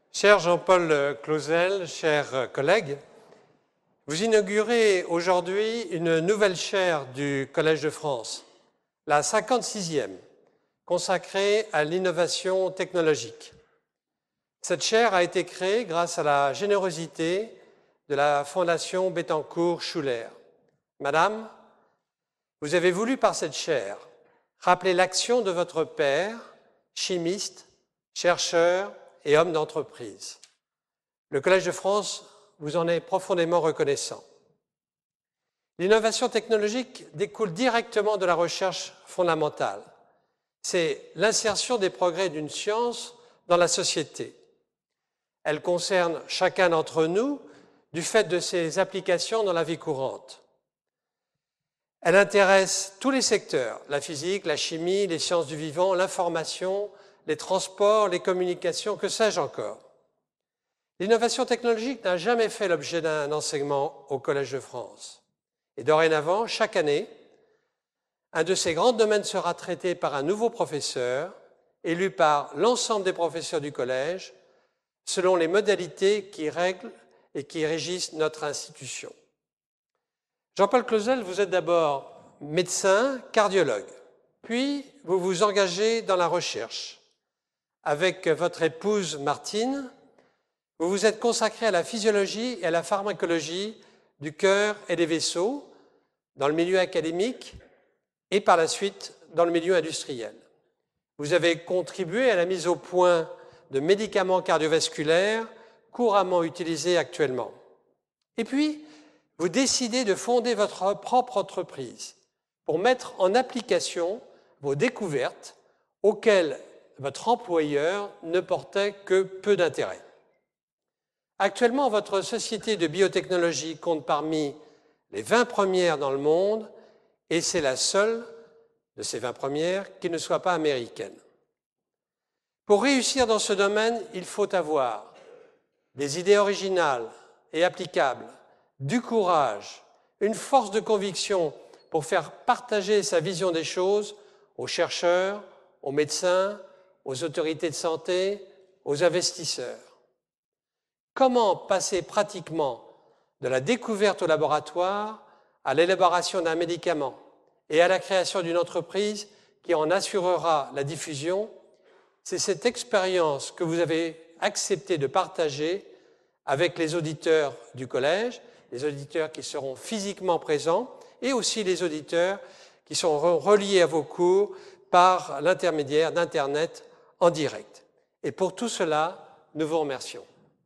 Cher Jean-Paul Clausel, chers collègues, vous inaugurez aujourd'hui une nouvelle chaire du Collège de France, la 56e, consacrée à l'innovation technologique. Cette chaire a été créée grâce à la générosité de la Fondation Bettencourt-Schuller. Madame, vous avez voulu par cette chaire rappeler l'action de votre père, chimiste, chercheur et homme d'entreprise. Le Collège de France vous en est profondément reconnaissant. L'innovation technologique découle directement de la recherche fondamentale. C'est l'insertion des progrès d'une science dans la société. Elle concerne chacun d'entre nous du fait de ses applications dans la vie courante. Elle intéresse tous les secteurs, la physique, la chimie, les sciences du vivant, l'information, les transports, les communications, que sais-je encore. L'innovation technologique n'a jamais fait l'objet d'un enseignement au Collège de France. Et dorénavant, chaque année, un de ces grands domaines sera traité par un nouveau professeur, élu par l'ensemble des professeurs du Collège, selon les modalités qui règlent et qui régissent notre institution. Jean-Paul Clausel, vous êtes d'abord médecin, cardiologue, puis vous vous engagez dans la recherche. Avec votre épouse Martine, vous vous êtes consacré à la physiologie et à la pharmacologie du cœur et des vaisseaux dans le milieu académique et par la suite dans le milieu industriel. Vous avez contribué à la mise au point de médicaments cardiovasculaires couramment utilisés actuellement. Et puis, vous décidez de fonder votre propre entreprise pour mettre en application vos découvertes auxquelles votre employeur ne portait que peu d'intérêt. Actuellement, votre société de biotechnologie compte parmi les 20 premières dans le monde et c'est la seule de ces 20 premières qui ne soit pas américaine. Pour réussir dans ce domaine, il faut avoir des idées originales et applicables, du courage, une force de conviction pour faire partager sa vision des choses aux chercheurs, aux médecins, aux autorités de santé, aux investisseurs. Comment passer pratiquement de la découverte au laboratoire à l'élaboration d'un médicament et à la création d'une entreprise qui en assurera la diffusion? C'est cette expérience que vous avez accepté de partager avec les auditeurs du collège, les auditeurs qui seront physiquement présents et aussi les auditeurs qui seront reliés à vos cours par l'intermédiaire d'Internet en direct. Et pour tout cela, nous vous remercions.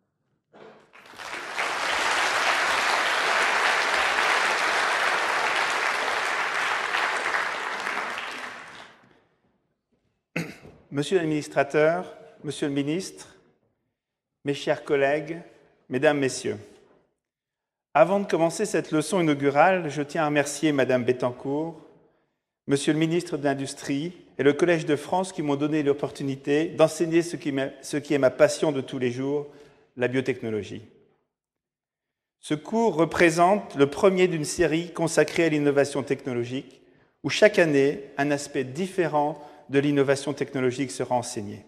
Monsieur l'administrateur, Monsieur le ministre, mes chers collègues, Mesdames, Messieurs, avant de commencer cette leçon inaugurale, je tiens à remercier Madame Bettencourt, Monsieur le ministre de l'Industrie et le Collège de France qui m'ont donné l'opportunité d'enseigner ce qui est ma passion de tous les jours, la biotechnologie. Ce cours représente le premier d'une série consacrée à l'innovation technologique, où chaque année, un aspect différent de l'innovation technologique sera enseigné.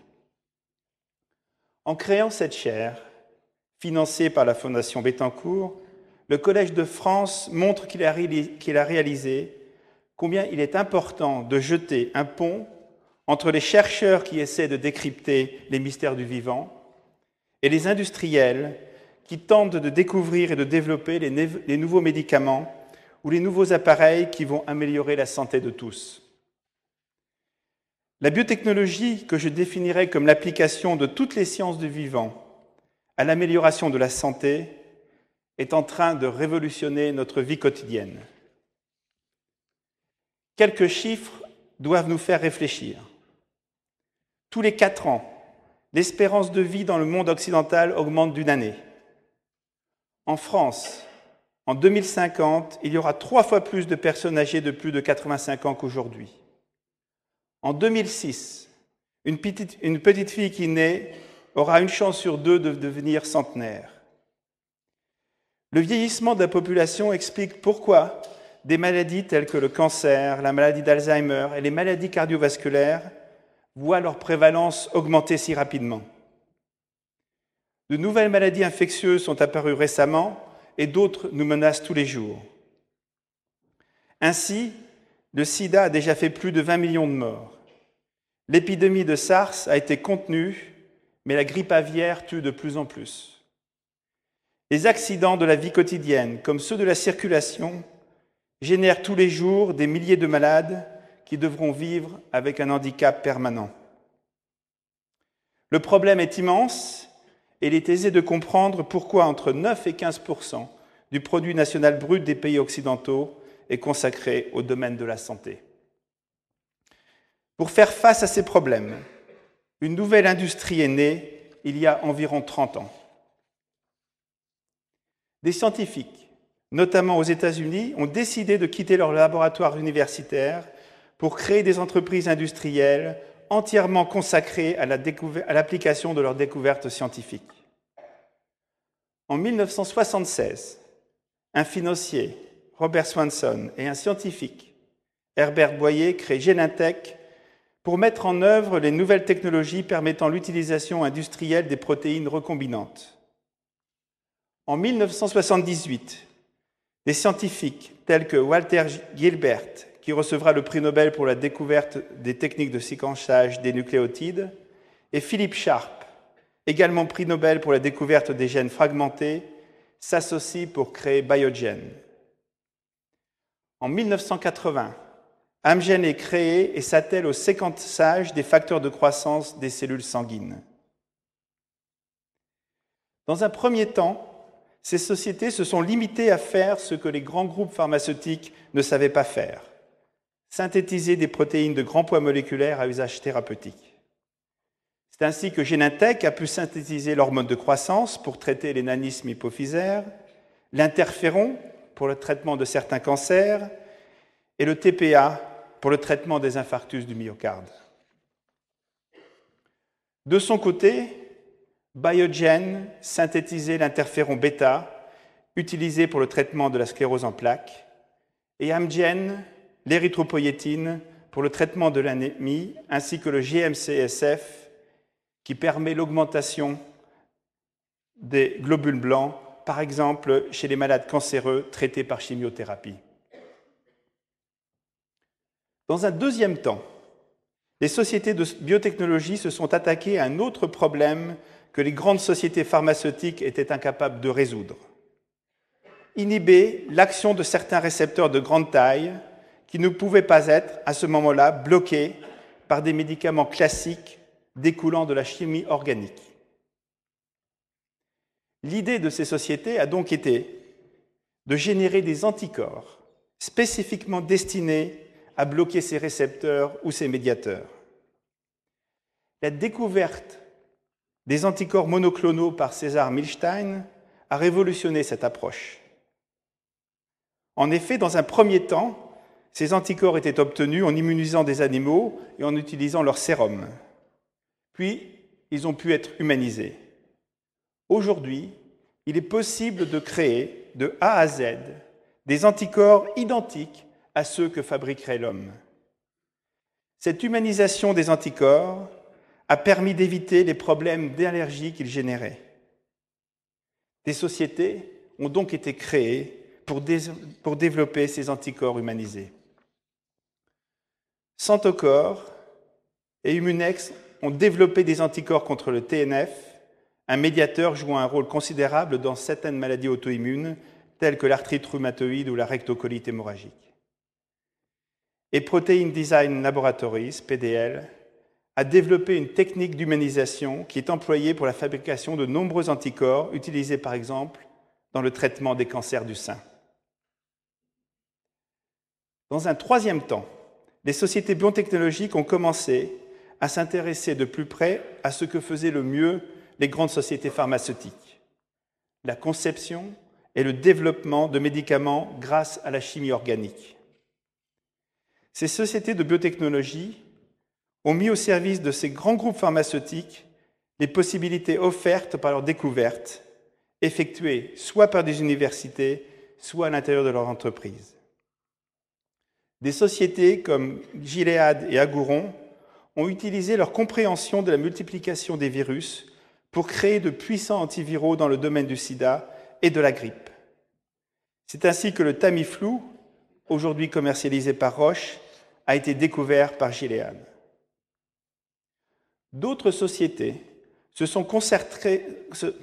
En créant cette chaire, financée par la Fondation Bettencourt, le Collège de France montre qu'il a réalisé combien il est important de jeter un pont entre les chercheurs qui essaient de décrypter les mystères du vivant et les industriels qui tentent de découvrir et de développer les nouveaux médicaments ou les nouveaux appareils qui vont améliorer la santé de tous. La biotechnologie, que je définirais comme l'application de toutes les sciences du vivant à l'amélioration de la santé, est en train de révolutionner notre vie quotidienne. Quelques chiffres doivent nous faire réfléchir. Tous les 4 ans, l'espérance de vie dans le monde occidental augmente d'une année. En France, en 2050, il y aura 3 fois plus de personnes âgées de plus de 85 ans qu'aujourd'hui. En 2006, une petite fille qui naît aura une chance sur 2 de devenir centenaire. Le vieillissement de la population explique pourquoi des maladies telles que le cancer, la maladie d'Alzheimer et les maladies cardiovasculaires voient leur prévalence augmenter si rapidement. De nouvelles maladies infectieuses sont apparues récemment et d'autres nous menacent tous les jours. Ainsi, le sida a déjà fait plus de 20 millions de morts. L'épidémie de SARS a été contenue, mais la grippe aviaire tue de plus en plus. Les accidents de la vie quotidienne, comme ceux de la circulation, génèrent tous les jours des milliers de malades qui devront vivre avec un handicap permanent. Le problème est immense et il est aisé de comprendre pourquoi entre 9 et 15% du produit national brut des pays occidentaux est consacré au domaine de la santé. Pour faire face à ces problèmes, une nouvelle industrie est née il y a environ 30 ans. Des scientifiques, notamment aux États-Unis, ont décidé de quitter leurs laboratoires universitaires pour créer des entreprises industrielles entièrement consacrées à l'application de leurs découvertes scientifiques. En 1976, un financier, Robert Swanson, et un scientifique, Herbert Boyer, créent Genentech pour mettre en œuvre les nouvelles technologies permettant l'utilisation industrielle des protéines recombinantes. En 1978, des scientifiques tels que Walter Gilbert, qui recevra le prix Nobel pour la découverte des techniques de séquençage des nucléotides, et Philip Sharp, également prix Nobel pour la découverte des gènes fragmentés, s'associent pour créer Biogen. En 1980, Amgen est créé et s'attelle au séquençage des facteurs de croissance des cellules sanguines. Dans un premier temps, ces sociétés se sont limitées à faire ce que les grands groupes pharmaceutiques ne savaient pas faire: synthétiser des protéines de grand poids moléculaire à usage thérapeutique. C'est ainsi que Genentech a pu synthétiser l'hormone de croissance pour traiter les nanismes hypophysaires, l'interféron pour le traitement de certains cancers et le TPA pour le traitement des infarctus du myocarde. De son côté, Biogen synthétisait l'interféron bêta, utilisé pour le traitement de la sclérose en plaques, et Amgen l'érythropoïétine pour le traitement de l'anémie, ainsi que le GM-CSF qui permet l'augmentation des globules blancs, par exemple chez les malades cancéreux traités par chimiothérapie. Dans un deuxième temps, les sociétés de biotechnologie se sont attaquées à un autre problème que les grandes sociétés pharmaceutiques étaient incapables de résoudre: inhiber l'action de certains récepteurs de grande taille qui ne pouvaient pas être, à ce moment-là, bloqués par des médicaments classiques découlant de la chimie organique. L'idée de ces sociétés a donc été de générer des anticorps spécifiquement destinés à bloquer ces récepteurs ou ces médiateurs. La découverte des anticorps monoclonaux par César Milstein a révolutionné cette approche. En effet, dans un premier temps, ces anticorps étaient obtenus en immunisant des animaux et en utilisant leur sérum. Puis, ils ont pu être humanisés. Aujourd'hui, il est possible de créer de A à Z des anticorps identiques à ceux que fabriquerait l'homme. Cette humanisation des anticorps a permis d'éviter les problèmes d'allergie qu'ils généraient. Des sociétés ont donc été créées pour développer ces anticorps humanisés. Centocor et Immunex ont développé des anticorps contre le TNF, un médiateur jouant un rôle considérable dans certaines maladies auto-immunes, telles que l'arthrite rhumatoïde ou la rectocolite hémorragique. Et Protein Design Laboratories, PDL, a développé une technique d'humanisation qui est employée pour la fabrication de nombreux anticorps, utilisés par exemple dans le traitement des cancers du sein. Dans un troisième temps, les sociétés biotechnologiques ont commencé à s'intéresser de plus près à ce que faisaient le mieux les grandes sociétés pharmaceutiques: la conception et le développement de médicaments grâce à la chimie organique. Ces sociétés de biotechnologie ont mis au service de ces grands groupes pharmaceutiques les possibilités offertes par leurs découvertes, effectuées soit par des universités, soit à l'intérieur de leur entreprise. Des sociétés comme Gilead et Agouron ont utilisé leur compréhension de la multiplication des virus pour créer de puissants antiviraux dans le domaine du sida et de la grippe. C'est ainsi que le Tamiflu, aujourd'hui commercialisé par Roche, a été découvert par Gilead. D'autres sociétés se sont concentrées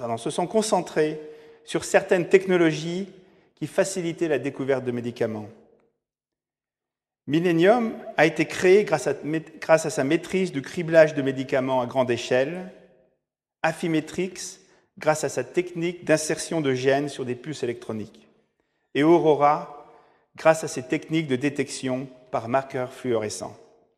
sur certaines technologies qui facilitaient la découverte de médicaments. Millennium a été créé grâce à sa maîtrise du criblage de médicaments à grande échelle, Affymetrix grâce à sa technique d'insertion de gènes sur des puces électroniques, et Aurora grâce à ses techniques de détection par marqueurs fluorescents.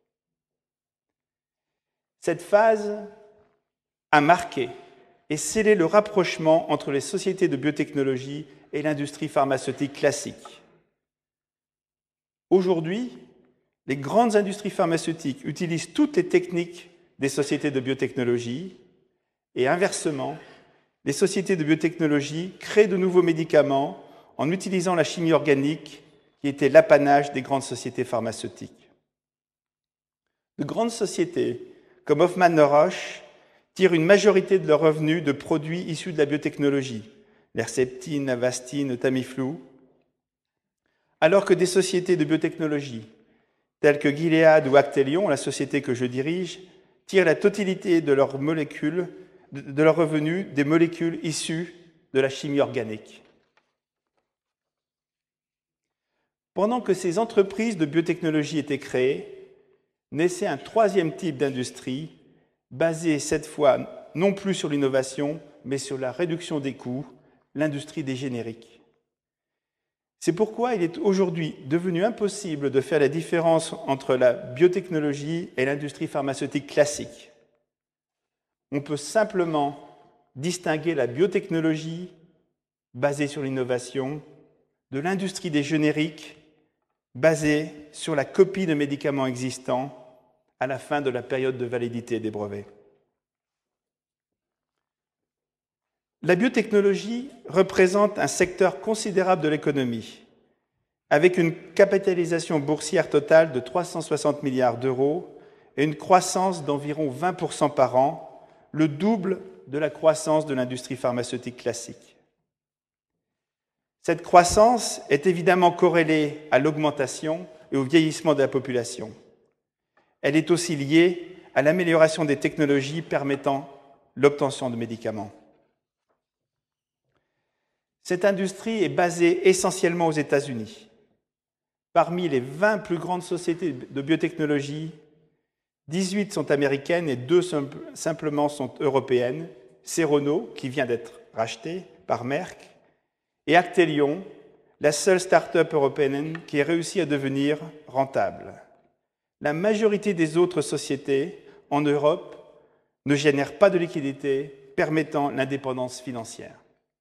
Cette phase a marqué et scellé le rapprochement entre les sociétés de biotechnologie et l'industrie pharmaceutique classique. Aujourd'hui, les grandes industries pharmaceutiques utilisent toutes les techniques des sociétés de biotechnologie et inversement, les sociétés de biotechnologie créent de nouveaux médicaments en utilisant la chimie organique qui était l'apanage des grandes sociétés pharmaceutiques. De grandes sociétés comme Hoffmann-La tirent une majorité de leurs revenus de produits issus de la biotechnologie, l'Herceptine, Avastin, le Tamiflu, alors que des sociétés de biotechnologie, telles que Gilead ou Actelion, la société que je dirige, tirent la totalité de leurs revenus des molécules issues de la chimie organique. Pendant que ces entreprises de biotechnologie étaient créées, naissait un troisième type d'industrie, basée cette fois non plus sur l'innovation, mais sur la réduction des coûts, l'industrie des génériques. C'est pourquoi il est aujourd'hui devenu impossible de faire la différence entre la biotechnologie et l'industrie pharmaceutique classique. On peut simplement distinguer la biotechnologie, basée sur l'innovation, de l'industrie des génériques, basée sur la copie de médicaments existants à la fin de la période de validité des brevets. La biotechnologie représente un secteur considérable de l'économie, avec une capitalisation boursière totale de 360 milliards d'euros et une croissance d'environ 20% par an, le double de la croissance de l'industrie pharmaceutique classique. Cette croissance est évidemment corrélée à l'augmentation et au vieillissement de la population. Elle est aussi liée à l'amélioration des technologies permettant l'obtention de médicaments. Cette industrie est basée essentiellement aux États-Unis. Parmi les 20 plus grandes sociétés de biotechnologie, 18 sont américaines et 2 simplement sont européennes. Serono, qui vient d'être racheté par Merck, et Actelion, la seule start-up européenne qui ait réussi à devenir rentable. La majorité des autres sociétés en Europe ne génèrent pas de liquidités permettant l'indépendance financière.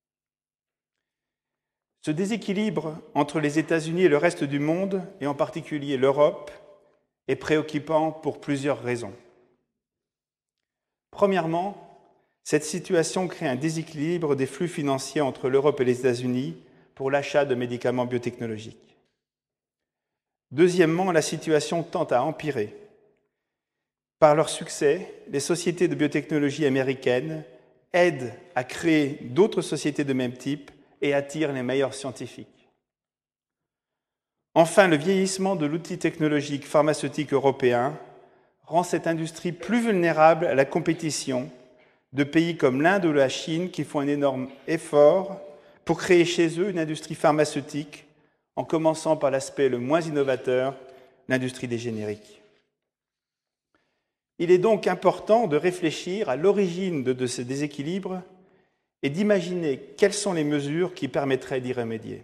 Ce déséquilibre entre les États-Unis et le reste du monde, et en particulier l'Europe, est préoccupant pour plusieurs raisons. Premièrement, cette situation crée un déséquilibre des flux financiers entre l'Europe et les États-Unis pour l'achat de médicaments biotechnologiques. Deuxièmement, la situation tend à empirer. Par leur succès, les sociétés de biotechnologie américaines aident à créer d'autres sociétés de même type et attirent les meilleurs scientifiques. Enfin, le vieillissement de l'outil technologique pharmaceutique européen rend cette industrie plus vulnérable à la compétition de pays comme l'Inde ou la Chine qui font un énorme effort pour créer chez eux une industrie pharmaceutique, en commençant par l'aspect le moins innovateur, l'industrie des génériques. Il est donc important de réfléchir à l'origine de ce déséquilibre et d'imaginer quelles sont les mesures qui permettraient d'y remédier.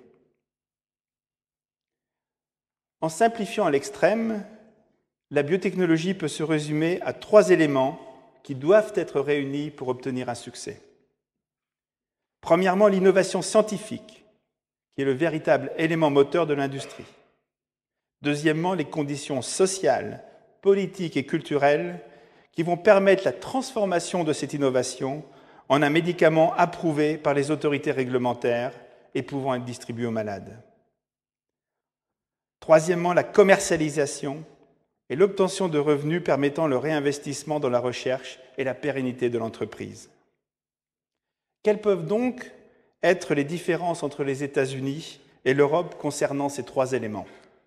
En simplifiant à l'extrême, la biotechnologie peut se résumer à 3 éléments qui doivent être réunis pour obtenir un succès. Premièrement, l'innovation scientifique, qui est le véritable élément moteur de l'industrie. Deuxièmement, les conditions sociales, politiques et culturelles qui vont permettre la transformation de cette innovation en un médicament approuvé par les autorités réglementaires et pouvant être distribué aux malades. Troisièmement, la commercialisation et l'obtention de revenus permettant le réinvestissement dans la recherche et la pérennité de l'entreprise. Quelles peuvent donc être les différences entre les États-Unis et l'Europe concernant ces trois éléments?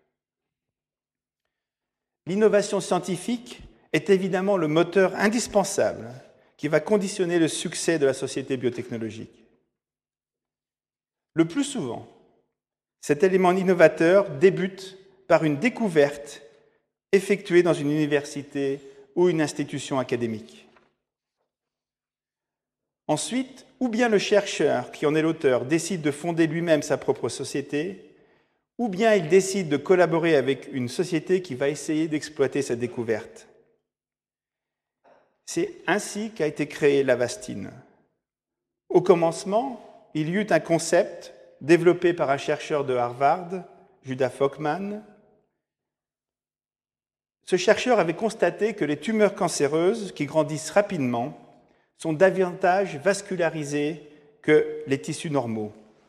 L'innovation scientifique est évidemment le moteur indispensable qui va conditionner le succès de la société biotechnologique. Le plus souvent, cet élément innovateur débute par une découverte effectuée dans une université ou une institution académique. Ensuite, ou bien le chercheur qui en est l'auteur décide de fonder lui-même sa propre société, ou bien il décide de collaborer avec une société qui va essayer d'exploiter cette découverte. C'est ainsi qu'a été créée l'Avastine. Au commencement, il y eut un concept développé par un chercheur de Harvard, Judah Folkman. Ce chercheur avait constaté que les tumeurs cancéreuses, qui grandissent rapidement, sont davantage vascularisées que les tissus normaux.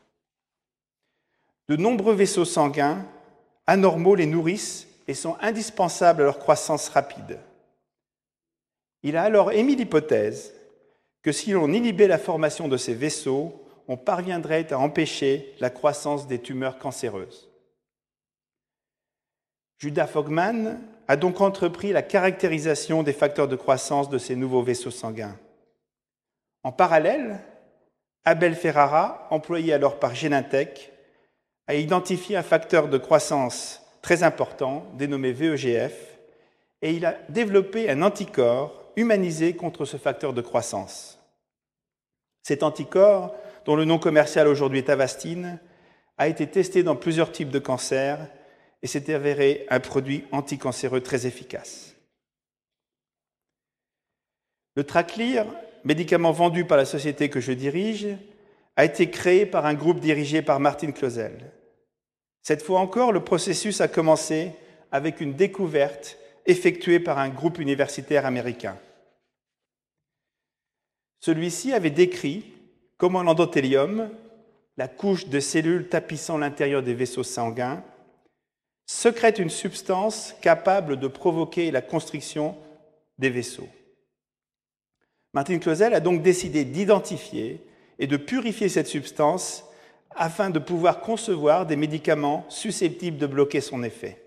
De nombreux vaisseaux sanguins anormaux les nourrissent et sont indispensables à leur croissance rapide. Il a alors émis l'hypothèse que si l'on inhibait la formation de ces vaisseaux, on parviendrait à empêcher la croissance des tumeurs cancéreuses. Judah Folkman a donc entrepris la caractérisation des facteurs de croissance de ces nouveaux vaisseaux sanguins. En parallèle, Abel Ferrara, employé alors par Genentech, a identifié un facteur de croissance très important, dénommé VEGF, et il a développé un anticorps humanisé contre ce facteur de croissance. Cet anticorps, dont le nom commercial aujourd'hui est Avastine, a été testé dans plusieurs types de cancers et s'est avéré un produit anticancéreux très efficace. Le Tracleer, médicament vendu par la société que je dirige, a été créé par un groupe dirigé par Martin Clausel. Cette fois encore, le processus a commencé avec une découverte effectuée par un groupe universitaire américain. Celui-ci avait décrit comment l'endothélium, la couche de cellules tapissant l'intérieur des vaisseaux sanguins, sécrète une substance capable de provoquer la constriction des vaisseaux. Martin Clausel a donc décidé d'identifier et de purifier cette substance afin de pouvoir concevoir des médicaments susceptibles de bloquer son effet.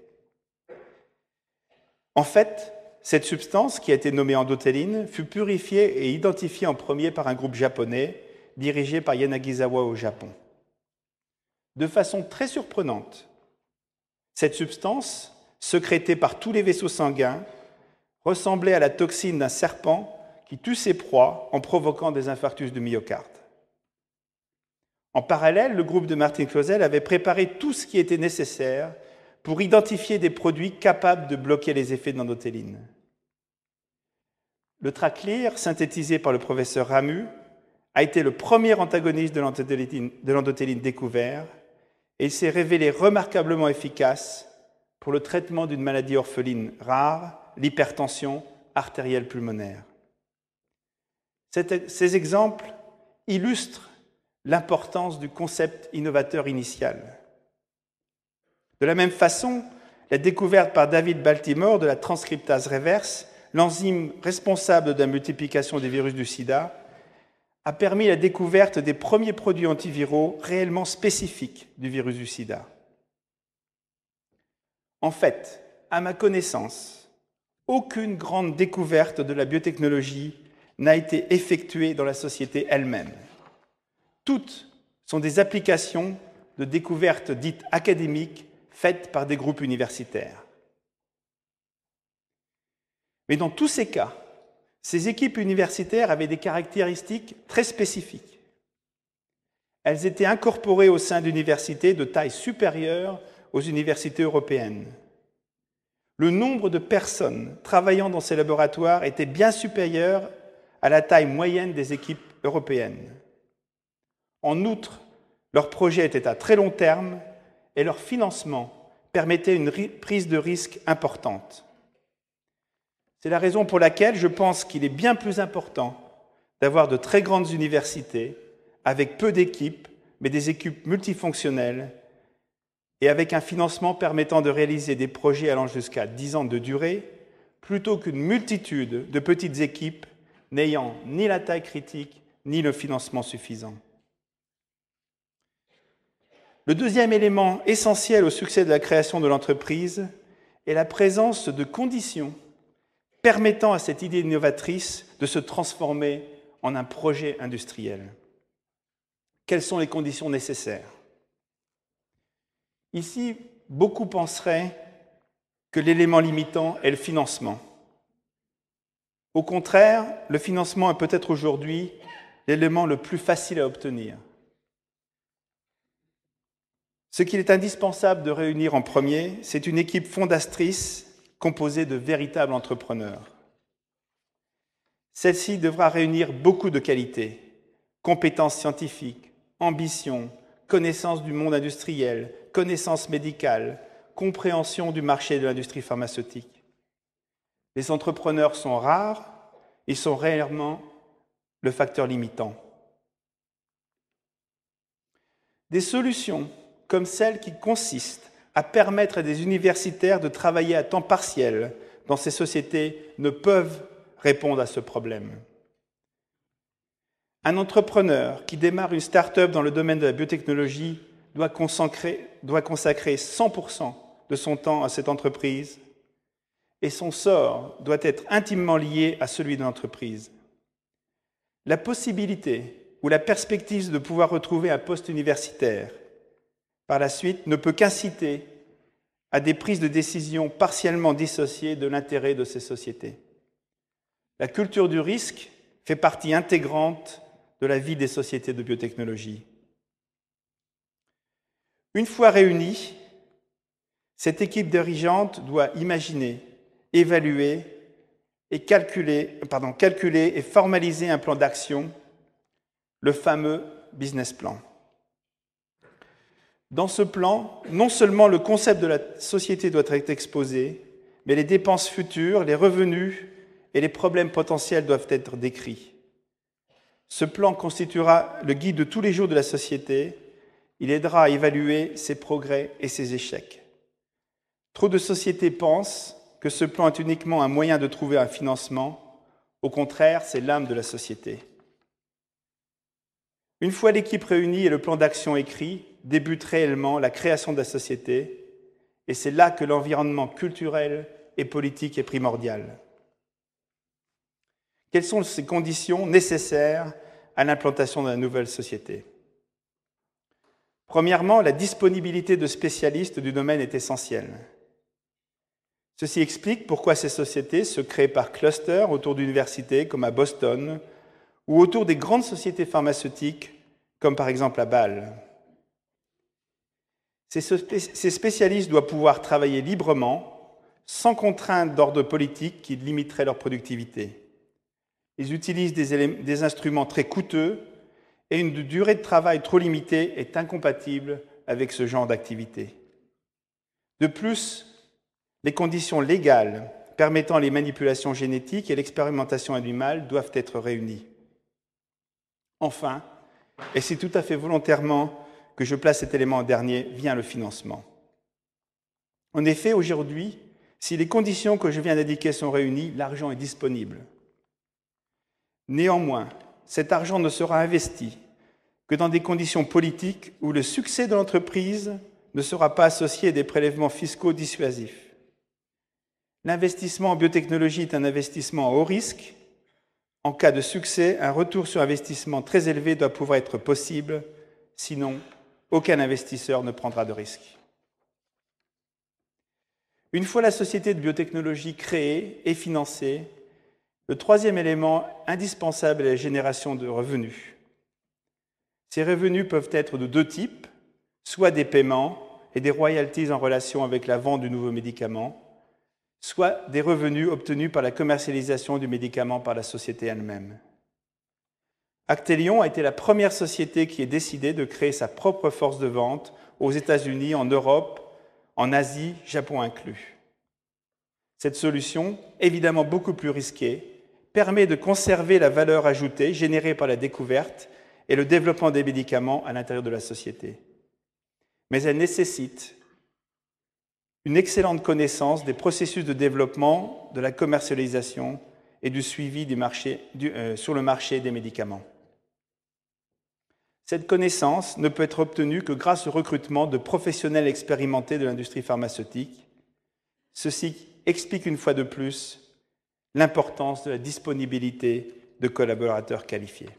En fait, cette substance, qui a été nommée endothéline, fut purifiée et identifiée en premier par un groupe japonais dirigé par Yanagisawa au Japon. De façon très surprenante, cette substance, sécrétée par tous les vaisseaux sanguins, ressemblait à la toxine d'un serpent qui tue ses proies en provoquant des infarctus du myocarde. En parallèle, le groupe de Martin Clausel avait préparé tout ce qui était nécessaire pour identifier des produits capables de bloquer les effets de l'endothéline. Le Tracleer, synthétisé par le professeur Ramu, a été le premier antagoniste de l'endothéline découvert et il s'est révélé remarquablement efficace pour le traitement d'une maladie orpheline rare, l'hypertension artérielle pulmonaire. Ces exemples illustrent l'importance du concept innovateur initial. De la même façon, la découverte par David Baltimore de la transcriptase reverse, l'enzyme responsable de la multiplication des virus du sida, a permis la découverte des premiers produits antiviraux réellement spécifiques du virus du sida. En fait, à ma connaissance, aucune grande découverte de la biotechnologie n'a été effectuée dans la société elle-même. Toutes sont des applications de découvertes dites académiques faites par des groupes universitaires. Mais dans tous ces cas, ces équipes universitaires avaient des caractéristiques très spécifiques. Elles étaient incorporées au sein d'universités de taille supérieure aux universités européennes. Le nombre de personnes travaillant dans ces laboratoires était bien supérieur à la taille moyenne des équipes européennes. En outre, leurs projets étaient à très long terme et leur financement permettait une prise de risque importante. C'est la raison pour laquelle je pense qu'il est bien plus important d'avoir de très grandes universités avec peu d'équipes, mais des équipes multifonctionnelles et avec un financement permettant de réaliser des projets allant jusqu'à 10 ans de durée, plutôt qu'une multitude de petites équipes n'ayant ni la taille critique ni le financement suffisant. Le deuxième élément essentiel au succès de la création de l'entreprise est la présence de conditions permettant à cette idée innovatrice de se transformer en un projet industriel. Quelles sont les conditions nécessaires? Ici, beaucoup penseraient que l'élément limitant est le financement. Au contraire, le financement est peut-être aujourd'hui l'élément le plus facile à obtenir. Ce qu'il est indispensable de réunir en premier, c'est une équipe fondatrice composée de véritables entrepreneurs. Celle-ci devra réunir beaucoup de qualités, compétences scientifiques, ambition, connaissance du monde industriel, connaissance médicale, compréhension du marché de l'industrie pharmaceutique. Les entrepreneurs sont rares, ils sont réellement le facteur limitant. Des solutions comme celle qui consiste à permettre à des universitaires de travailler à temps partiel dans ces sociétés ne peuvent répondre à ce problème. Un entrepreneur qui démarre une start-up dans le domaine de la biotechnologie doit consacrer 100% de son temps à cette entreprise et son sort doit être intimement lié à celui de l'entreprise. La possibilité ou la perspective de pouvoir retrouver un poste universitaire par la suite ne peut qu'inciter à des prises de décision partiellement dissociées de l'intérêt de ces sociétés. La culture du risque fait partie intégrante de la vie des sociétés de biotechnologie. Une fois réunie, cette équipe dirigeante doit imaginer, évaluer et calculer et formaliser un plan d'action, le fameux business plan. Dans ce plan, non seulement le concept de la société doit être exposé, mais les dépenses futures, les revenus et les problèmes potentiels doivent être décrits. Ce plan constituera le guide de tous les jours de la société. Il aidera à évaluer ses progrès et ses échecs. Trop de sociétés pensent que ce plan est uniquement un moyen de trouver un financement. Au contraire, c'est l'âme de la société. Une fois l'équipe réunie et le plan d'action écrit, débute réellement la création de la société, et c'est là que l'environnement culturel et politique est primordial. Quelles sont ces conditions nécessaires à l'implantation de la nouvelle société? Premièrement, la disponibilité de spécialistes du domaine est essentielle. Ceci explique pourquoi ces sociétés se créent par clusters autour d'universités comme à Boston ou autour des grandes sociétés pharmaceutiques comme par exemple à Bâle. Ces spécialistes doivent pouvoir travailler librement, sans contraintes d'ordre politique qui limiteraient leur productivité. Ils utilisent des instruments très coûteux et une durée de travail trop limitée est incompatible avec ce genre d'activité. De plus, les conditions légales permettant les manipulations génétiques et l'expérimentation animale doivent être réunies. Enfin, et c'est tout à fait volontairement que je place cet élément en dernier, vient le financement. En effet, aujourd'hui, si les conditions que je viens d'indiquer sont réunies, l'argent est disponible. Néanmoins, cet argent ne sera investi que dans des conditions politiques où le succès de l'entreprise ne sera pas associé à des prélèvements fiscaux dissuasifs. L'investissement en biotechnologie est un investissement à haut risque. En cas de succès, un retour sur investissement très élevé doit pouvoir être possible, sinon aucun investisseur ne prendra de risque. Une fois la société de biotechnologie créée et financée, le troisième élément indispensable est la génération de revenus. Ces revenus peuvent être de deux types, soit des paiements et des royalties en relation avec la vente du nouveau médicament, soit des revenus obtenus par la commercialisation du médicament par la société elle-même. Actelion a été la première société qui ait décidé de créer sa propre force de vente aux États-Unis, en Europe, en Asie, Japon inclus. Cette solution, évidemment beaucoup plus risquée, permet de conserver la valeur ajoutée générée par la découverte et le développement des médicaments à l'intérieur de la société. Mais elle nécessite une excellente connaissance des processus de développement, de la commercialisation et du suivi sur le marché des médicaments. Cette connaissance ne peut être obtenue que grâce au recrutement de professionnels expérimentés de l'industrie pharmaceutique. Ceci explique une fois de plus l'importance de la disponibilité de collaborateurs qualifiés.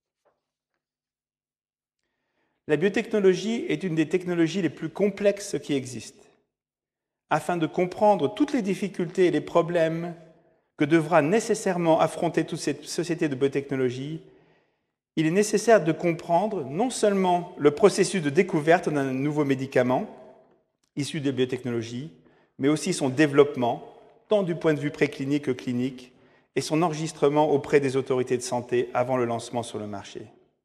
La biotechnologie est une des technologies les plus complexes qui existent. Afin de comprendre toutes les difficultés et les problèmes que devra nécessairement affronter toute cette société de biotechnologie, il est nécessaire de comprendre non seulement le processus de découverte d'un nouveau médicament issu de biotechnologie, mais aussi son développement, tant du point de vue préclinique que clinique, et son enregistrement auprès des autorités de santé avant le lancement sur le marché.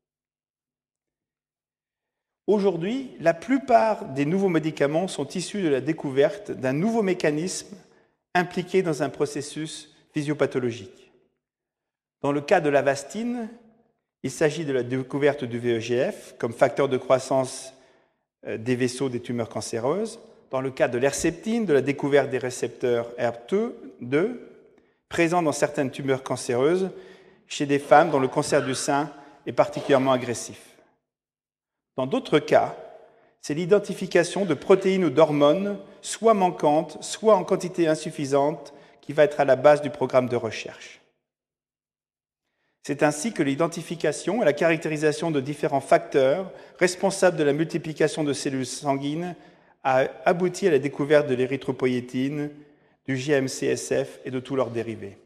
Aujourd'hui, la plupart des nouveaux médicaments sont issus de la découverte d'un nouveau mécanisme impliqué dans un processus physiopathologique. Dans le cas de l'Avastin, il s'agit de la découverte du VEGF comme facteur de croissance des vaisseaux des tumeurs cancéreuses. Dans le cas de l'Herceptine, de la découverte des récepteurs HER2, présents dans certaines tumeurs cancéreuses chez des femmes dont le cancer du sein est particulièrement agressif. Dans d'autres cas, c'est l'identification de protéines ou d'hormones, soit manquantes, soit en quantité insuffisante, qui va être à la base du programme de recherche. C'est ainsi que l'identification et la caractérisation de différents facteurs responsables de la multiplication de cellules sanguines a abouti à la découverte de l'érythropoïétine, du GM-CSF et de tous leurs dérivés.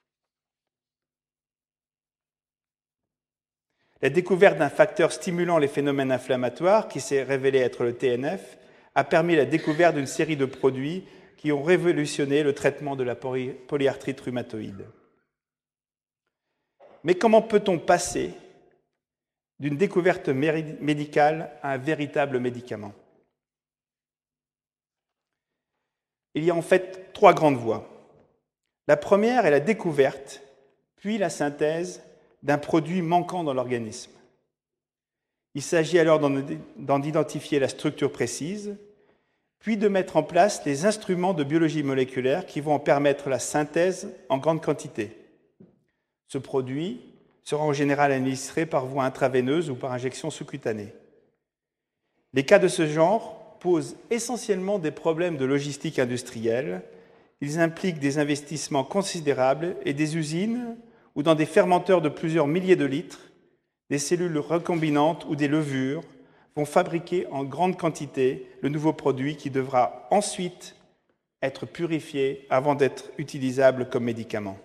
La découverte d'un facteur stimulant les phénomènes inflammatoires, qui s'est révélé être le TNF, a permis la découverte d'une série de produits qui ont révolutionné le traitement de la polyarthrite rhumatoïde. Mais comment peut-on passer d'une découverte médicale à un véritable médicament? Il y a en fait 3 grandes voies. La première est la découverte, puis la synthèse d'un produit manquant dans l'organisme. Il s'agit alors d'en identifier la structure précise, puis de mettre en place les instruments de biologie moléculaire qui vont en permettre la synthèse en grande quantité. Ce produit sera en général administré par voie intraveineuse ou par injection sous-cutanée. Les cas de ce genre posent essentiellement des problèmes de logistique industrielle. Ils impliquent des investissements considérables et des usines ou dans des fermenteurs de plusieurs milliers de litres, des cellules recombinantes ou des levures vont fabriquer en grande quantité le nouveau produit qui devra ensuite être purifié avant d'être utilisable comme médicament.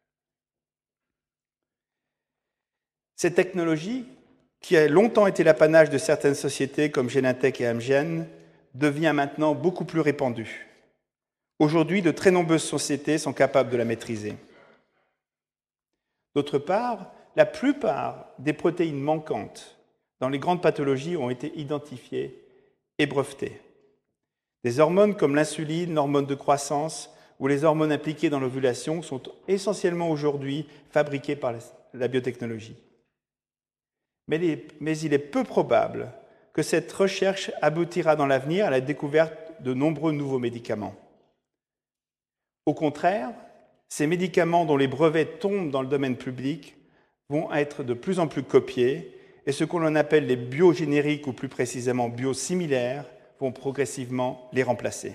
Cette technologie, qui a longtemps été l'apanage de certaines sociétés comme Genentech et Amgen, devient maintenant beaucoup plus répandue. Aujourd'hui, de très nombreuses sociétés sont capables de la maîtriser. D'autre part, la plupart des protéines manquantes dans les grandes pathologies ont été identifiées et brevetées. Des hormones comme l'insuline, l'hormone de croissance ou les hormones impliquées dans l'ovulation sont essentiellement aujourd'hui fabriquées par la biotechnologie. Mais il est peu probable que cette recherche aboutira dans l'avenir à la découverte de nombreux nouveaux médicaments. Au contraire, ces médicaments dont les brevets tombent dans le domaine public vont être de plus en plus copiés et ce qu'on appelle les biogénériques ou plus précisément biosimilaires vont progressivement les remplacer.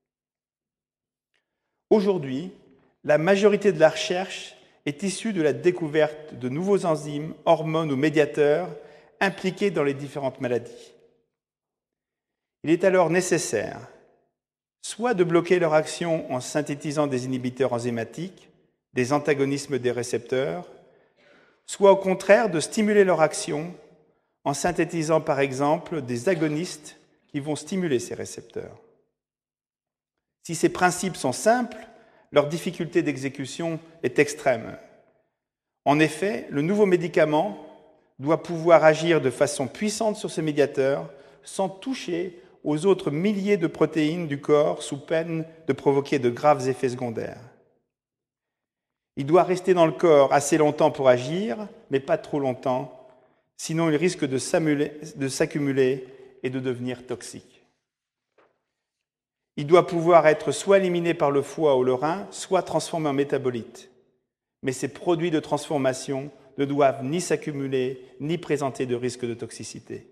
Aujourd'hui, la majorité de la recherche est issue de la découverte de nouveaux enzymes, hormones ou médiateurs impliqués dans les différentes maladies. Il est alors nécessaire soit de bloquer leur action en synthétisant des inhibiteurs enzymatiques, des antagonismes des récepteurs, soit au contraire de stimuler leur action en synthétisant par exemple des agonistes qui vont stimuler ces récepteurs. Si ces principes sont simples, leur difficulté d'exécution est extrême. En effet, le nouveau médicament doit pouvoir agir de façon puissante sur ces médiateurs sans toucher aux autres milliers de protéines du corps sous peine de provoquer de graves effets secondaires. Il doit rester dans le corps assez longtemps pour agir, mais pas trop longtemps, sinon il risque de s'accumuler et de devenir toxique. Il doit pouvoir être soit éliminé par le foie ou le rein, soit transformé en métabolite. Mais ces produits de transformation ne doivent ni s'accumuler ni présenter de risque de toxicité.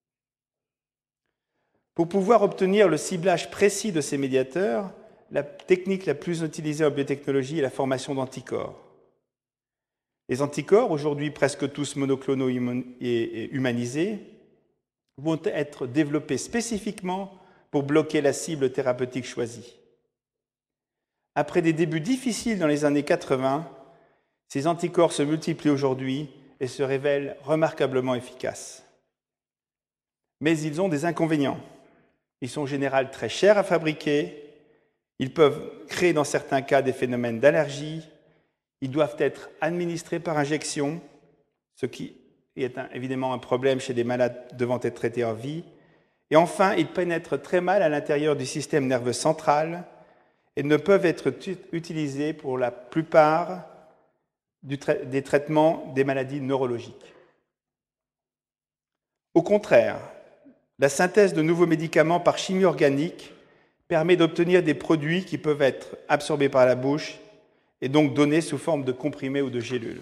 Pour pouvoir obtenir le ciblage précis de ces médiateurs, la technique la plus utilisée en biotechnologie est la formation d'anticorps. Les anticorps, aujourd'hui presque tous monoclonaux et humanisés, vont être développés spécifiquement pour bloquer la cible thérapeutique choisie. Après des débuts difficiles dans les années 80, ces anticorps se multiplient aujourd'hui et se révèlent remarquablement efficaces. Mais ils ont des inconvénients. Ils sont en général très chers à fabriquer, ils peuvent créer dans certains cas des phénomènes d'allergie, ils doivent être administrés par injection, ce qui est évidemment un problème chez des malades devant être traités en vie. Et enfin, ils pénètrent très mal à l'intérieur du système nerveux central et ne peuvent être utilisés pour la plupart des traitements des maladies neurologiques. Au contraire, la synthèse de nouveaux médicaments par chimie organique permet d'obtenir des produits qui peuvent être absorbés par la bouche et donc donnés sous forme de comprimés ou de gélules.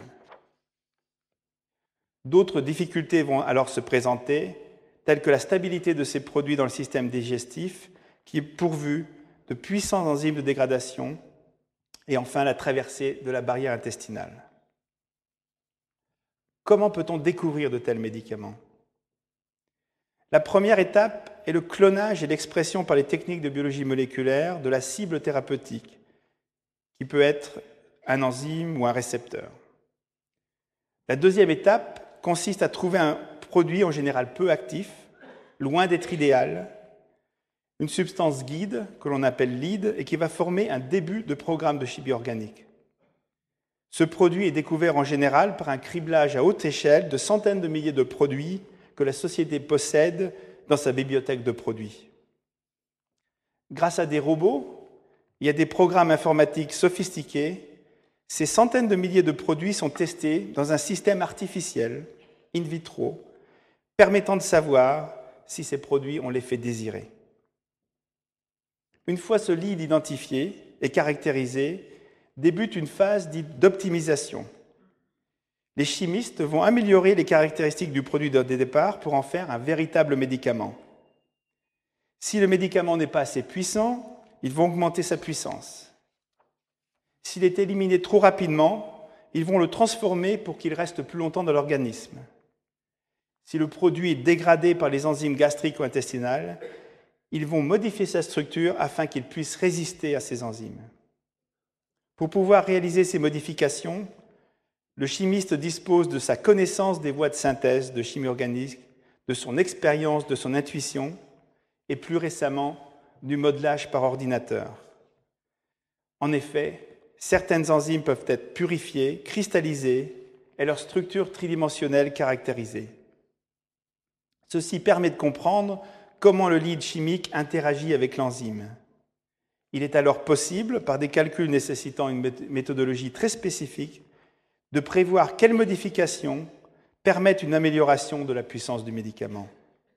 D'autres difficultés vont alors se présenter, telles que la stabilité de ces produits dans le système digestif, qui est pourvu de puissants enzymes de dégradation, et enfin la traversée de la barrière intestinale. Comment peut-on découvrir de tels médicaments ? La première étape est le clonage et l'expression par les techniques de biologie moléculaire de la cible thérapeutique, qui peut être un enzyme ou un récepteur. La deuxième étape consiste à trouver un produit en général peu actif, loin d'être idéal, une substance guide que l'on appelle lead et qui va former un début de programme de chimie organique. Ce produit est découvert en général par un criblage à haute échelle de centaines de milliers de produits que la société possède dans sa bibliothèque de produits. Grâce à des robots et à des programmes informatiques sophistiqués, ces centaines de milliers de produits sont testés dans un système artificiel, in vitro, permettant de savoir si ces produits ont l'effet désiré. Une fois ce lead identifié et caractérisé, débute une phase dite d'optimisation. Les chimistes vont améliorer les caractéristiques du produit de départ pour en faire un véritable médicament. Si le médicament n'est pas assez puissant, ils vont augmenter sa puissance. S'il est éliminé trop rapidement, ils vont le transformer pour qu'il reste plus longtemps dans l'organisme. Si le produit est dégradé par les enzymes gastriques ou intestinales, ils vont modifier sa structure afin qu'il puisse résister à ces enzymes. Pour pouvoir réaliser ces modifications, le chimiste dispose de sa connaissance des voies de synthèse de chimie organique, de son expérience, de son intuition, et plus récemment, du modelage par ordinateur. En effet, certaines enzymes peuvent être purifiées, cristallisées, et leur structure tridimensionnelle caractérisée. Ceci permet de comprendre comment le lead chimique interagit avec l'enzyme. Il est alors possible, par des calculs nécessitant une méthodologie très spécifique, de prévoir quelles modifications permettent une amélioration de la puissance du médicament.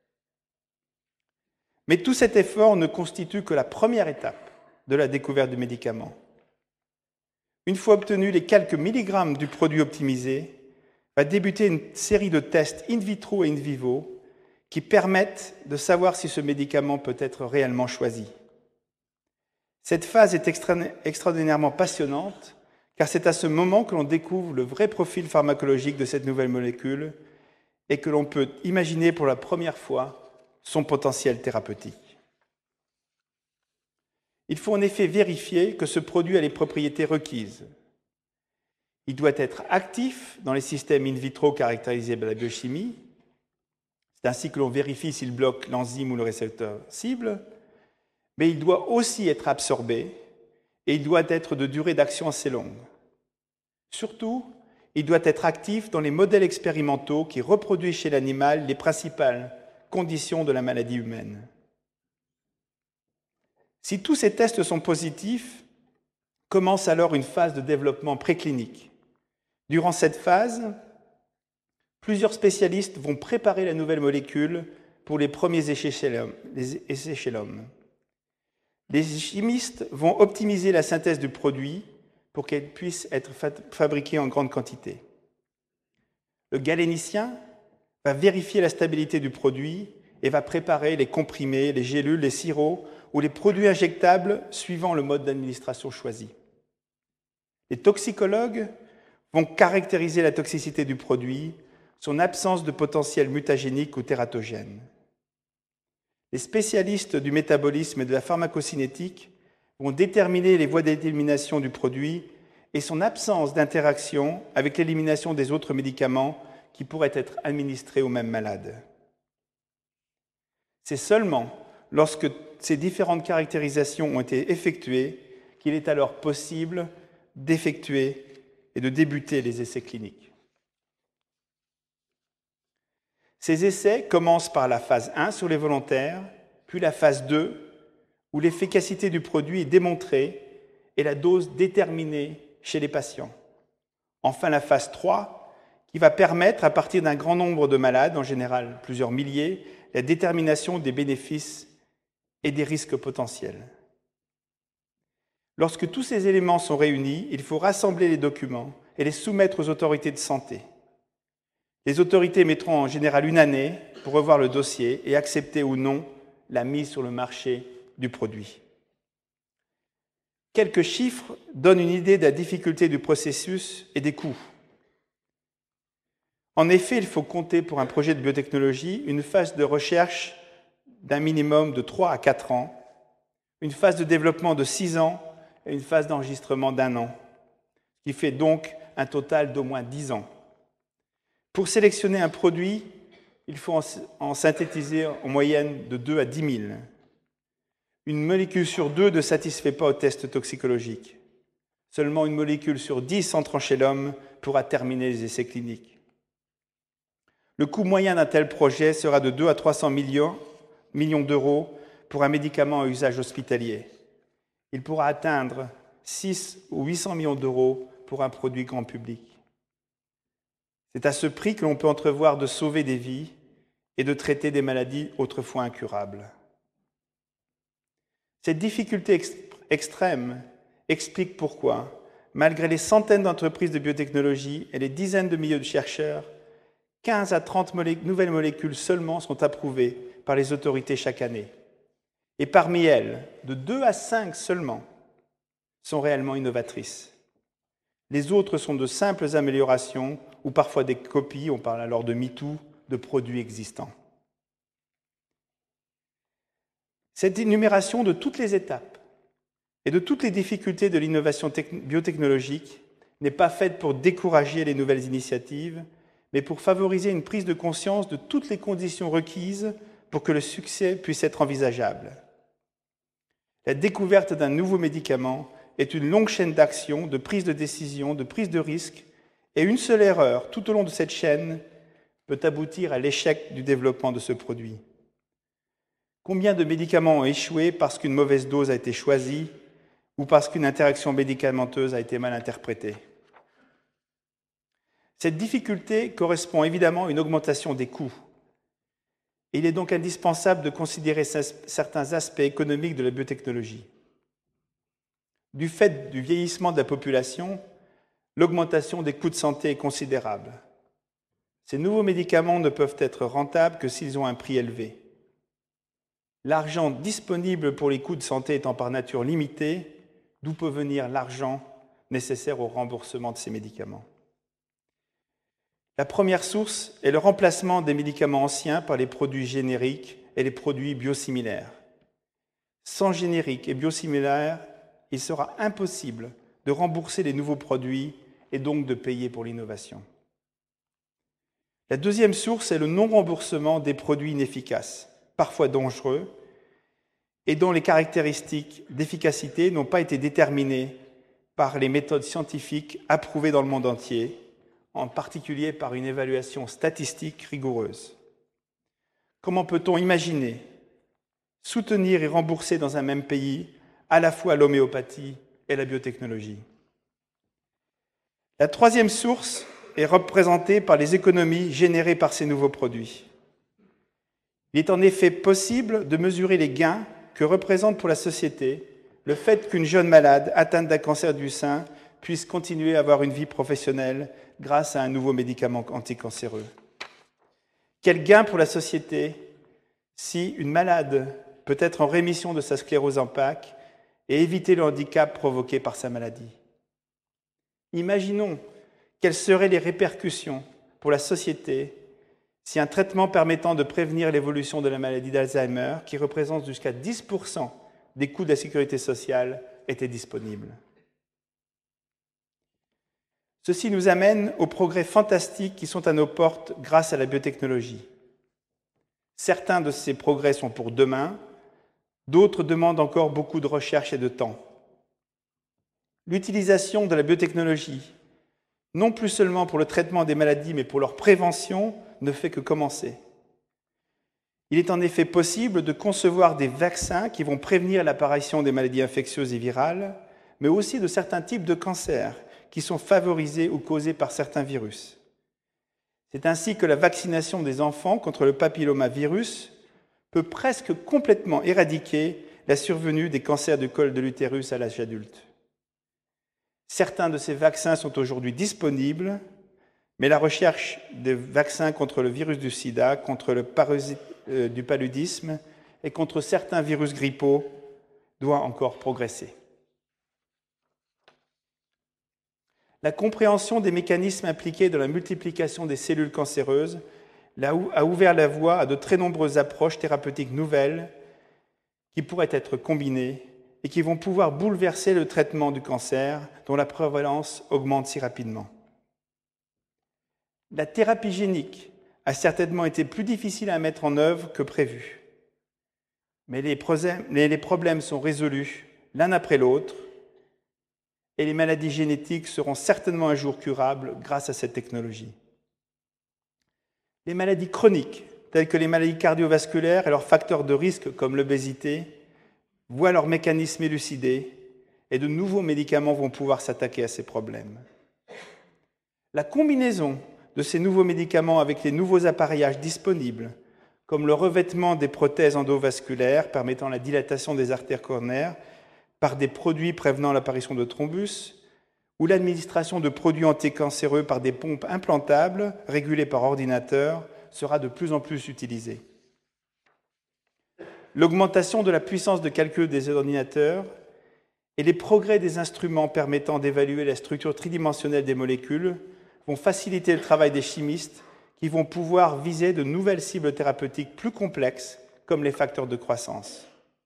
Mais tout cet effort ne constitue que la première étape de la découverte du médicament. Une fois obtenus les quelques milligrammes du produit optimisé, va débuter une série de tests in vitro et in vivo qui permettent de savoir si ce médicament peut être réellement choisi. Cette phase est extraordinairement passionnante, car c'est à ce moment que l'on découvre le vrai profil pharmacologique de cette nouvelle molécule et que l'on peut imaginer pour la première fois son potentiel thérapeutique. Il faut en effet vérifier que ce produit a les propriétés requises. Il doit être actif dans les systèmes in vitro caractérisés par la biochimie. C'est ainsi que l'on vérifie s'il bloque l'enzyme ou le récepteur cible, mais il doit aussi être absorbé et il doit être de durée d'action assez longue. Surtout, il doit être actif dans les modèles expérimentaux qui reproduisent chez l'animal les principales conditions de la maladie humaine. Si tous ces tests sont positifs, commence alors une phase de développement préclinique. Durant cette phase, plusieurs spécialistes vont préparer la nouvelle molécule pour les premiers essais chez l'homme. Les chimistes vont optimiser la synthèse du produit pour qu'elle puisse être fabriquée en grande quantité. Le galénicien va vérifier la stabilité du produit et va préparer les comprimés, les gélules, les sirops ou les produits injectables suivant le mode d'administration choisi. Les toxicologues vont caractériser la toxicité du produit, son absence de potentiel mutagénique ou tératogène. Les spécialistes du métabolisme et de la pharmacocinétique vont déterminer les voies d'élimination du produit et son absence d'interaction avec l'élimination des autres médicaments qui pourraient être administrés au même malade. C'est seulement lorsque ces différentes caractérisations ont été effectuées qu'il est alors possible d'effectuer et de débuter les essais cliniques. Ces essais commencent par la phase 1 sur les volontaires, puis la phase 2, où l'efficacité du produit est démontrée et la dose déterminée chez les patients. Enfin, la phase 3, qui va permettre, à partir d'un grand nombre de malades, en général plusieurs milliers, la détermination des bénéfices et des risques potentiels. Lorsque tous ces éléments sont réunis, il faut rassembler les documents et les soumettre aux autorités de santé. Les autorités mettront en général une année pour revoir le dossier et accepter ou non la mise sur le marché du produit. Quelques chiffres donnent une idée de la difficulté du processus et des coûts. En effet, il faut compter pour un projet de biotechnologie une phase de recherche d'un minimum de 3 à 4 ans, une phase de développement de 6 ans et une phase d'enregistrement d'1 an, ce qui fait donc un total d'au moins 10 ans. Pour sélectionner un produit, il faut en synthétiser en moyenne de 2 à 10 000. Une molécule sur 2 ne satisfait pas au test toxicologique. Seulement une molécule sur 10 entrant chez l'homme pourra terminer les essais cliniques. Le coût moyen d'un tel projet sera de 2 à 300 millions d'euros pour un médicament à usage hospitalier. Il pourra atteindre 6 ou 800 millions d'euros pour un produit grand public. C'est à ce prix que l'on peut entrevoir de sauver des vies et de traiter des maladies autrefois incurables. Cette difficulté extrême explique pourquoi, malgré les centaines d'entreprises de biotechnologie et les dizaines de milliers de chercheurs, 15 à 30 nouvelles molécules seulement sont approuvées par les autorités chaque année. Et parmi elles, de 2 à 5 seulement sont réellement innovatrices. Les autres sont de simples améliorations ou parfois des copies, on parle alors de MeToo, de produits existants. Cette énumération de toutes les étapes et de toutes les difficultés de l'innovation biotechnologique n'est pas faite pour décourager les nouvelles initiatives, mais pour favoriser une prise de conscience de toutes les conditions requises pour que le succès puisse être envisageable. La découverte d'un nouveau médicament est une longue chaîne d'action, de prise de décision, de prise de risque, et une seule erreur tout au long de cette chaîne peut aboutir à l'échec du développement de ce produit. Combien de médicaments ont échoué parce qu'une mauvaise dose a été choisie ou parce qu'une interaction médicamenteuse a été mal interprétée? Cette difficulté correspond évidemment à une augmentation des coûts. Il est donc indispensable de considérer certains aspects économiques de la biotechnologie. Du fait du vieillissement de la population, l'augmentation des coûts de santé est considérable. Ces nouveaux médicaments ne peuvent être rentables que s'ils ont un prix élevé. L'argent disponible pour les coûts de santé étant par nature limité, d'où peut venir l'argent nécessaire au remboursement de ces médicaments? La première source est le remplacement des médicaments anciens par les produits génériques et les produits biosimilaires. Sans génériques et biosimilaires, il sera impossible de rembourser les nouveaux produits et donc de payer pour l'innovation. La deuxième source est le non-remboursement des produits inefficaces, parfois dangereux, et dont les caractéristiques d'efficacité n'ont pas été déterminées par les méthodes scientifiques approuvées dans le monde entier, en particulier par une évaluation statistique rigoureuse. Comment peut-on imaginer soutenir et rembourser dans un même pays à la fois l'homéopathie et la biotechnologie? La troisième source est représentée par les économies générées par ces nouveaux produits. Il est en effet possible de mesurer les gains que représente pour la société le fait qu'une jeune malade atteinte d'un cancer du sein puisse continuer à avoir une vie professionnelle grâce à un nouveau médicament anticancéreux? Quel gain pour la société si une malade peut être en rémission de sa sclérose en plaques et éviter le handicap provoqué par sa maladie? Imaginons quelles seraient les répercussions pour la société si un traitement permettant de prévenir l'évolution de la maladie d'Alzheimer, qui représente jusqu'à 10% des coûts de la sécurité sociale, était disponible. Ceci nous amène aux progrès fantastiques qui sont à nos portes grâce à la biotechnologie. Certains de ces progrès sont pour demain, d'autres demandent encore beaucoup de recherche et de temps. L'utilisation de la biotechnologie, non plus seulement pour le traitement des maladies, mais pour leur prévention, ne fait que commencer. Il est en effet possible de concevoir des vaccins qui vont prévenir l'apparition des maladies infectieuses et virales, mais aussi de certains types de cancers qui sont favorisés ou causés par certains virus. C'est ainsi que la vaccination des enfants contre le papillomavirus peut presque complètement éradiquer la survenue des cancers du col de l'utérus à l'âge adulte. Certains de ces vaccins sont aujourd'hui disponibles, mais la recherche de vaccins contre le virus du sida, contre le parasite du paludisme et contre certains virus grippaux doit encore progresser. La compréhension des mécanismes impliqués dans la multiplication des cellules cancéreuses a ouvert la voie à de très nombreuses approches thérapeutiques nouvelles qui pourraient être combinées et qui vont pouvoir bouleverser le traitement du cancer dont la prévalence augmente si rapidement. La thérapie génique a certainement été plus difficile à mettre en œuvre que prévu. Mais les problèmes sont résolus l'un après l'autre et les maladies génétiques seront certainement un jour curables grâce à cette technologie. Les maladies chroniques, telles que les maladies cardiovasculaires et leurs facteurs de risque comme l'obésité, voient leurs mécanismes élucidés et de nouveaux médicaments vont pouvoir s'attaquer à ces problèmes. La combinaison de ces nouveaux médicaments avec les nouveaux appareillages disponibles, comme le revêtement des prothèses endovasculaires permettant la dilatation des artères coronaires par des produits prévenant l'apparition de thrombus, ou l'administration de produits anticancéreux par des pompes implantables régulées par ordinateur, sera de plus en plus utilisée. L'augmentation de la puissance de calcul des ordinateurs et les progrès des instruments permettant d'évaluer la structure tridimensionnelle des molécules vont faciliter le travail des chimistes qui vont pouvoir viser de nouvelles cibles thérapeutiques plus complexes, comme les facteurs de croissance.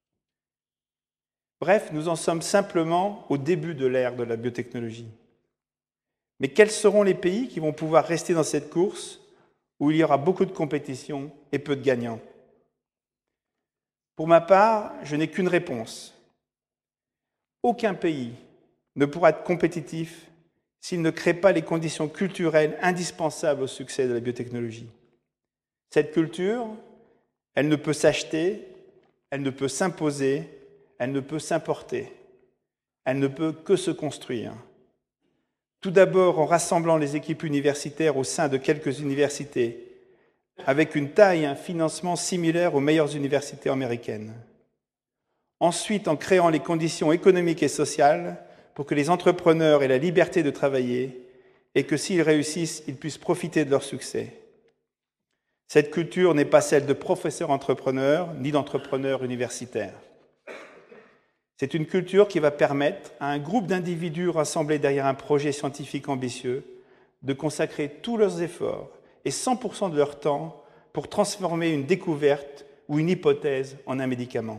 Bref, nous en sommes simplement au début de l'ère de la biotechnologie. Mais quels seront les pays qui vont pouvoir rester dans cette course où il y aura beaucoup de compétition et peu de gagnants? Pour ma part, je n'ai qu'une réponse. Aucun pays ne pourra être compétitif s'il ne crée pas les conditions culturelles indispensables au succès de la biotechnologie. Cette culture, elle ne peut s'acheter, elle ne peut s'imposer, elle ne peut s'importer. Elle ne peut que se construire. Tout d'abord en rassemblant les équipes universitaires au sein de quelques universités, avec une taille et un financement similaires aux meilleures universités américaines. Ensuite, en créant les conditions économiques et sociales pour que les entrepreneurs aient la liberté de travailler et que s'ils réussissent, ils puissent profiter de leur succès. Cette culture n'est pas celle de professeurs entrepreneurs ni d'entrepreneurs universitaires. C'est une culture qui va permettre à un groupe d'individus rassemblés derrière un projet scientifique ambitieux de consacrer tous leurs efforts et 100% de leur temps pour transformer une découverte ou une hypothèse en un médicament.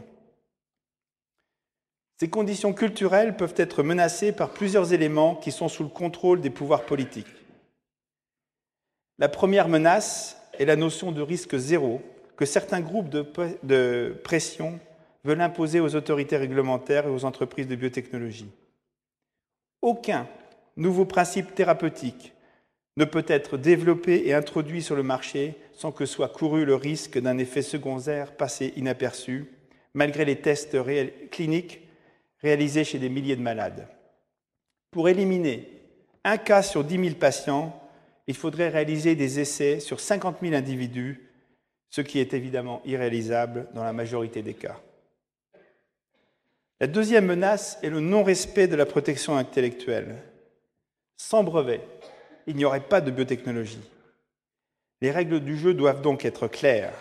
Ces conditions culturelles peuvent être menacées par plusieurs éléments qui sont sous le contrôle des pouvoirs politiques. La première menace est la notion de risque zéro que certains groupes de pression veulent imposer aux autorités réglementaires et aux entreprises de biotechnologie. Aucun nouveau principe thérapeutique ne peut être développé et introduit sur le marché sans que soit couru le risque d'un effet secondaire passé inaperçu, malgré les tests cliniques réalisés chez des milliers de malades. Pour éliminer un cas sur 10 000 patients, il faudrait réaliser des essais sur 50 000 individus, ce qui est évidemment irréalisable dans la majorité des cas. La deuxième menace est le non-respect de la protection intellectuelle. Sans brevet, il n'y aurait pas de biotechnologie. Les règles du jeu doivent donc être claires.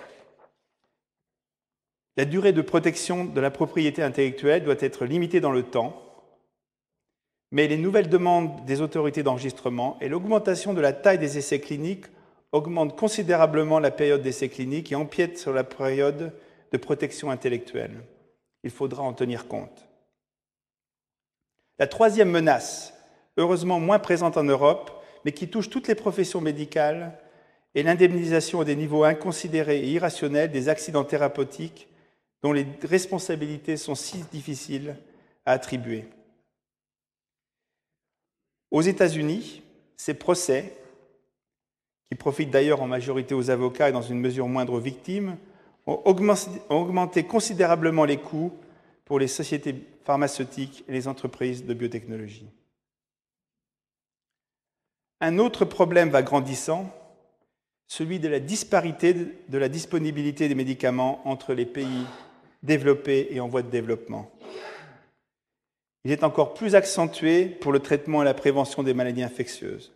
La durée de protection de la propriété intellectuelle doit être limitée dans le temps, mais les nouvelles demandes des autorités d'enregistrement et l'augmentation de la taille des essais cliniques augmentent considérablement la période d'essais cliniques et empiètent sur la période de protection intellectuelle. Il faudra en tenir compte. La troisième menace, heureusement moins présente en Europe, mais qui touche toutes les professions médicales, est l'indemnisation à des niveaux inconsidérés et irrationnels des accidents thérapeutiques dont les responsabilités sont si difficiles à attribuer. Aux États-Unis, ces procès, qui profitent d'ailleurs en majorité aux avocats et dans une mesure moindre aux victimes, ont augmenté considérablement les coûts pour les sociétés pharmaceutiques et les entreprises de biotechnologie. Un autre problème va grandissant, celui de la disparité de la disponibilité des médicaments entre les pays développés et en voie de développement. Il est encore plus accentué pour le traitement et la prévention des maladies infectieuses.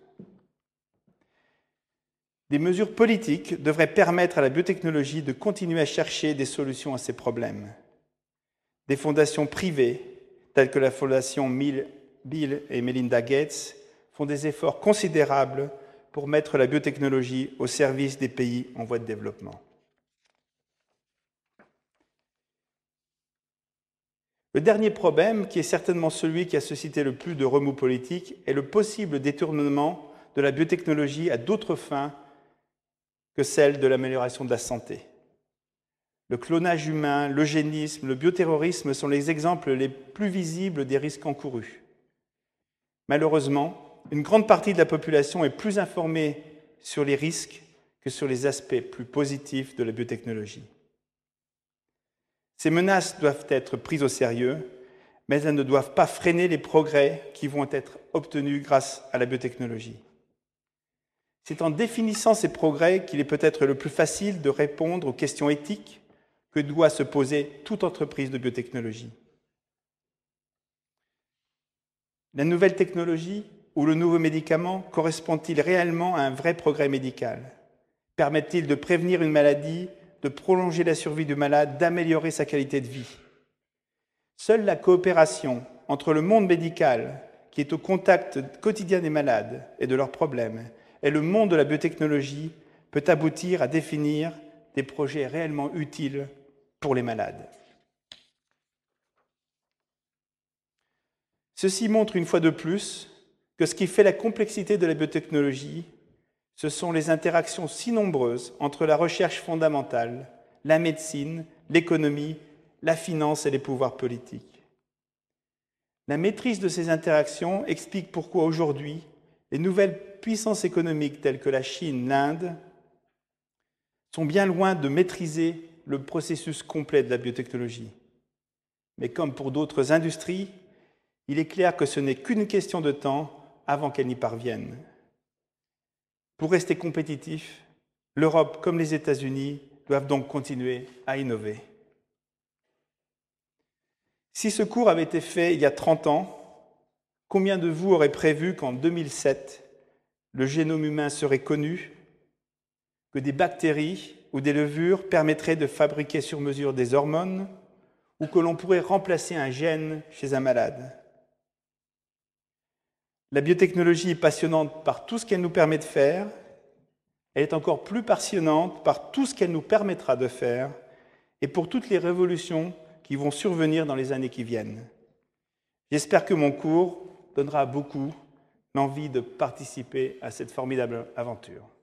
Des mesures politiques devraient permettre à la biotechnologie de continuer à chercher des solutions à ces problèmes. Des fondations privées, telles que la fondation Bill et Melinda Gates, font des efforts considérables pour mettre la biotechnologie au service des pays en voie de développement. Le dernier problème, qui est certainement celui qui a suscité le plus de remous politiques, est le possible détournement de la biotechnologie à d'autres fins que celles de l'amélioration de la santé. Le clonage humain, l'eugénisme, le bioterrorisme sont les exemples les plus visibles des risques encourus. Malheureusement, une grande partie de la population est plus informée sur les risques que sur les aspects plus positifs de la biotechnologie. Ces menaces doivent être prises au sérieux, mais elles ne doivent pas freiner les progrès qui vont être obtenus grâce à la biotechnologie. C'est en définissant ces progrès qu'il est peut-être le plus facile de répondre aux questions éthiques que doit se poser toute entreprise de biotechnologie. La nouvelle technologie ou le nouveau médicament correspond-il réellement à un vrai progrès médical? Permet-il de prévenir une maladie, de prolonger la survie du malade, d'améliorer sa qualité de vie? Seule la coopération entre le monde médical, qui est au contact quotidien des malades et de leurs problèmes, et le monde de la biotechnologie peut aboutir à définir des projets réellement utiles pour les malades. Ceci montre une fois de plus que ce qui fait la complexité de la biotechnologie, ce sont les interactions si nombreuses entre la recherche fondamentale, la médecine, l'économie, la finance et les pouvoirs politiques. La maîtrise de ces interactions explique pourquoi aujourd'hui, les nouvelles puissances économiques telles que la Chine, l'Inde, sont bien loin de maîtriser le processus complet de la biotechnologie. Mais comme pour d'autres industries, il est clair que ce n'est qu'une question de temps avant qu'elle n'y parvienne. Pour rester compétitifs, l'Europe comme les États-Unis doivent donc continuer à innover. Si ce cours avait été fait il y a 30 ans, combien de vous auraient prévu qu'en 2007, le génome humain serait connu, que des bactéries ou des levures permettraient de fabriquer sur mesure des hormones ou que l'on pourrait remplacer un gène chez un malade? La biotechnologie est passionnante par tout ce qu'elle nous permet de faire. Elle est encore plus passionnante par tout ce qu'elle nous permettra de faire et pour toutes les révolutions qui vont survenir dans les années qui viennent. J'espère que mon cours donnera à beaucoup l'envie de participer à cette formidable aventure.